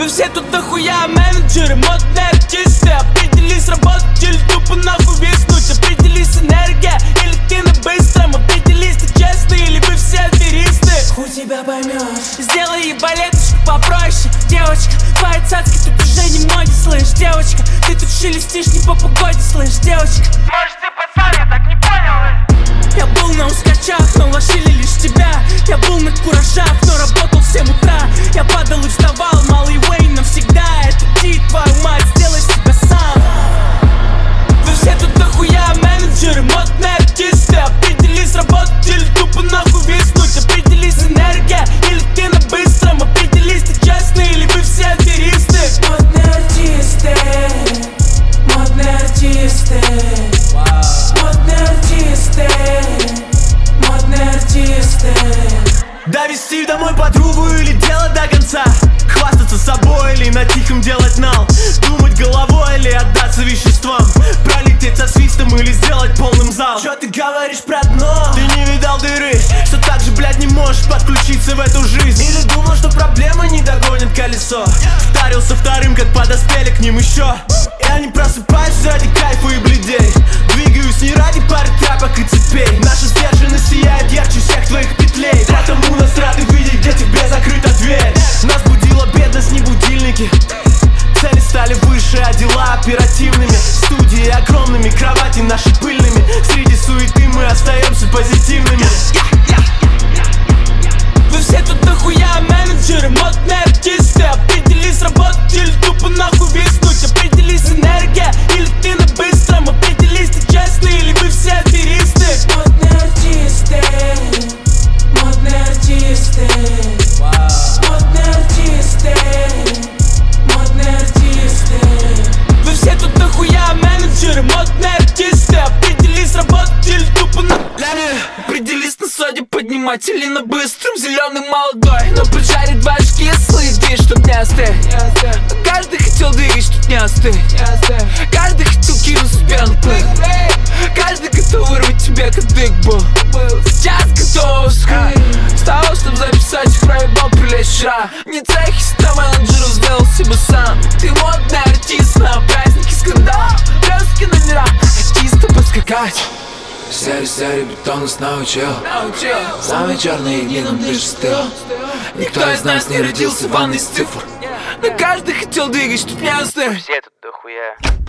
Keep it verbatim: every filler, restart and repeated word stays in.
все тут дохуя менеджеры, модные артисты. Определись, работать или тупо нахуй виснуть. Определись, энергия или ты на быстром. Определись, ты честный или вы все аферисты. Хуй тебя поймешь. Сделай ебалеточку попроще. Девочка, твоя цацка тут уже не моде, слышь. Девочка, ты тут шелестишь не по погоде, слышь. Девочка, может ты пацан, я так не понял. я был на ускачах, но лошили лишь тебя. Я был на куражах, но работал в семь утра. Я падал и вставал, малый Уэйн навсегда. Это ти, твою мать, сделай себя сам. Вы все тут дохуя менеджеры, модные артисты. Определись, работать или тупо нахуй виснуть. Определись, энергия или ты на быстром. Определись, ты честный или вы все аферисты. Модные артисты, модные артисты, модные артисты, модные артисты. Довести домой подругу или делать до конца. Хвастаться собой или на тихом делать нал. Думать головой или отдаться веществам. Пролететь со свистом или сделать полным зал. Чё ты говоришь про дно? Ты не видал дыры, что так же, блядь, не можешь подключиться в эту жизнь. Или думал, что проблема не догонит колесо. Вдарился вторым, как подоспели к ним еще. Я не просыпаюсь ради кайфа и бледей. Двигаюсь не ради пары тряпок и цепей. Наша сдержанность сияет ярче всех твоих петлей. Потому нас рады видеть, где тебе закрыта дверь. Нас будила бедность, не будильники. Цели стали выше, а дела оперативными. Студии огромными, кровати наши пыльными. Среди суеты мы остаемся позитивными. Вы все тут дохуя менеджеры, модные артисты. Определись, работать или тупо нахуй виснуть. Определись, энергия или ты на быстром. Определись, ты честный или вы все аферисты. Модные артисты, модные артисты, модные артисты, модные артисты. Вы все тут дохуя менеджеры, модные артисты. Определись, работать или тупо на... Определись на соде, поднимать или на быстром. Зеленый молодой, но поджарит башки, если движ, чтоб не остыть. Каждый хотел двигать, чтоб не остыть. Каждый хотел кинуть себе на плык. Каждый готов вырвать тебе кадык был. Сейчас готов скрыть. С того, чтоб записать, их проебал прилечь вчера. Не цехи, ста менеджеров сделал себе сам. Ты модный артист на празднике скандал. Блестки номера, артиста поскакать. Серый-серый бетон нас научил. Самый черный глином дышит стыл. Никто из нас не родился в ванной с цифр. Но каждый хотел двигать, чтоб не остыть. Все тут дохуя.